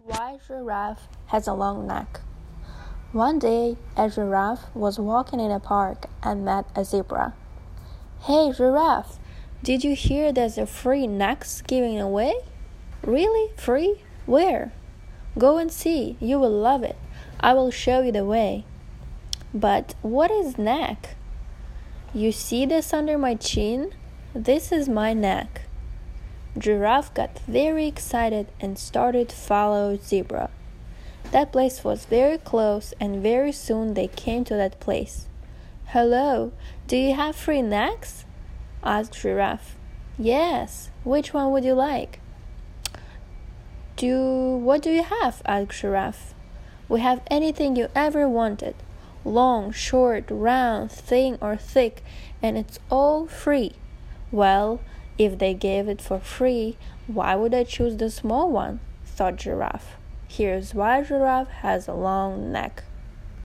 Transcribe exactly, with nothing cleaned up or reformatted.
Why giraffe has a long neck? One day, a giraffe was walking in a park and met a zebra. Hey, giraffe, did you hear there's a free necks giving away? Really? Free? Where? Go and see. You will love it. I will show you the way. But what is neck? You see this under my chin? This is my neck. Giraffe got very excited and started to follow Zebra. That place was very close, and very soon they came to that place. Hello, do you have free necks? Asked Giraffe. Yes, which one would you like? Do what do you have? Asked Giraffe. We have anything you ever wanted. Long, short, round, thin or thick, and it's all free. Well, if they gave it for free, why would I choose the small one? Thought Giraffe. Here's why Giraffe has a long neck.